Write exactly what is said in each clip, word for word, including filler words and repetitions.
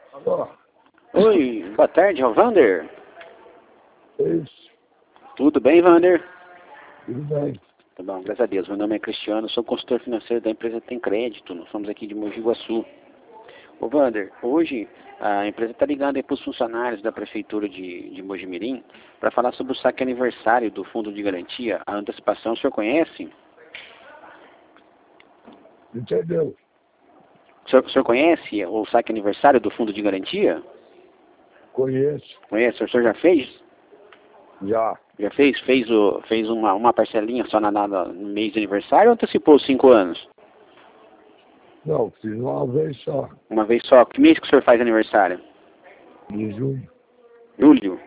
Alô? Oi, boa tarde, é o Vander. Isso, Tudo bem, Vander? tudo bem. Tá bom, graças a Deus. Meu nome é Cristiano, sou consultor financeiro da empresa Tem Crédito. Nós somos aqui de Mogi Guaçu. Ô, Vander, hoje a empresa está ligando aí para os funcionários da Prefeitura de, de Mogi Mirim para falar sobre o saque aniversário do Fundo de Garantia, a antecipação. O senhor conhece? Entendeu? O senhor, o senhor conhece o saque aniversário do Fundo de Garantia? Conheço. Conhece? O senhor já fez? Já. Já fez? Fez, o, fez uma, uma parcelinha só na, na, no mês de aniversário ou antecipou cinco anos? Não, fiz uma vez só. Uma vez só. Que mês que o senhor faz aniversário? De junho. Julho?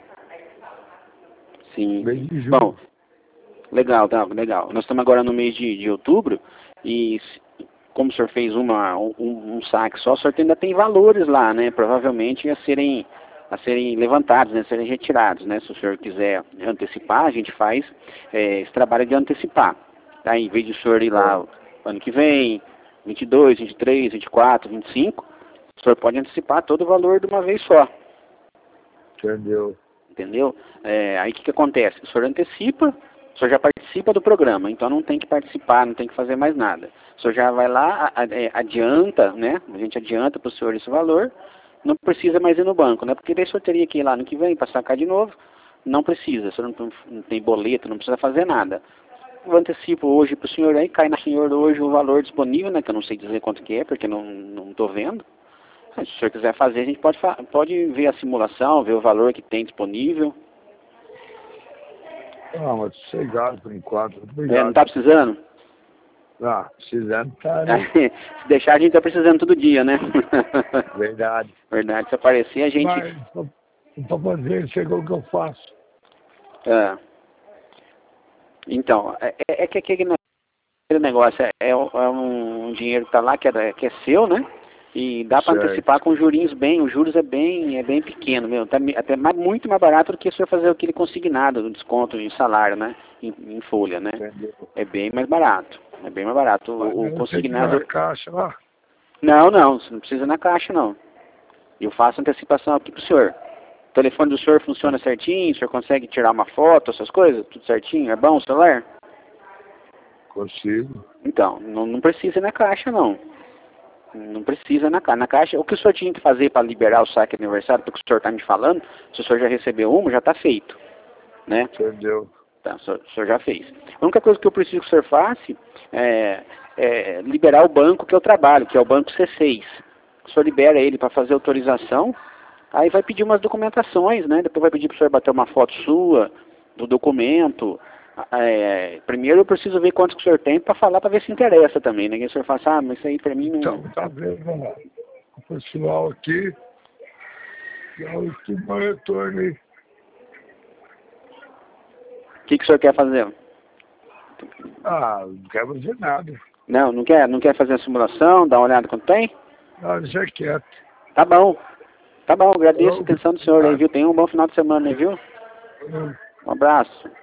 Sim. Mês de junho. Bom, legal, tá, legal. Nós estamos agora no mês de, de outubro e como o senhor fez uma, um, um saque só, o senhor ainda tem valores lá, né? Provavelmente a serem, a serem levantados, né? A serem retirados, né? Se o senhor quiser antecipar, a gente faz é, esse trabalho de antecipar. Tá? Em vez de o senhor ir lá ano que vem, vinte e dois, vinte e três, vinte e quatro, vinte e cinco, o senhor pode antecipar todo o valor de uma vez só. Entendeu? Entendeu? É, aí o que, que acontece? O senhor antecipa, o senhor já participa do programa, então não tem que participar, não tem que fazer mais nada. O senhor já vai lá, adianta, né? A gente adianta para o senhor esse valor, não precisa mais ir no banco, né? Porque daí o senhor teria que ir lá no que vem para sacar de novo, não precisa, o senhor não, não tem boleto, não precisa fazer nada. Eu antecipo hoje para o senhor aí, cai na senhor hoje o valor disponível, né? Que eu não sei dizer quanto que é, porque não não estou vendo. Se o senhor quiser fazer, a gente pode, pode ver a simulação, ver o valor que tem disponível. Ah, mas sossegado por enquanto. Obrigado. É, não está precisando? Ah, precisando tá, né? Se deixar, a gente está precisando todo dia, né? Verdade. Verdade, se aparecer, a gente... Mas, para fazer, chegou o que eu faço. É. Então, é, é que aquele negócio é, é um dinheiro que está lá, que é, que é seu, né? E dá para antecipar com jurinhos bem, os juros é bem, é bem pequeno, meu, tá até mais, muito mais barato do que o senhor fazer aquele consignado, o desconto em salário, né, em, em folha, né, Entendeu? é bem mais barato, é bem mais barato, o, o consignado... Na caixa lá? Não, não, você não precisa na caixa, não, eu faço antecipação aqui pro senhor, o telefone do senhor funciona certinho, o senhor consegue tirar uma foto, essas coisas, tudo certinho, é bom o celular? Consigo. Então, não, não precisa ir na caixa, não. Não precisa na caixa. Na caixa, o que o senhor tinha que fazer para liberar o saque aniversário, porque o senhor está me falando, se o senhor já recebeu uma, já está feito. Né? Entendeu? Tá, o senhor, o senhor já fez. A única coisa que eu preciso que o senhor faça é, é liberar o banco que eu trabalho, que é o banco C seis. O senhor libera ele para fazer autorização, aí vai pedir umas documentações, né? Depois vai pedir para o senhor bater uma foto sua, do documento. É, primeiro eu preciso ver quanto que o senhor tem para falar, para ver se interessa também, né? Que o senhor fala assim, ah, mas isso aí para mim não... Então, tá vendo, lá. O pessoal aqui, já o último retorno aí. O que, que o senhor quer fazer? Ah, não quero fazer nada. Não, não quer, não quer fazer a simulação, dar uma olhada quanto tem? Ah, deixa quieto. Tá bom. Tá bom, agradeço a Eu- atenção do senhor aí, viu? Tenha um bom final de semana aí, viu? eu- Um abraço.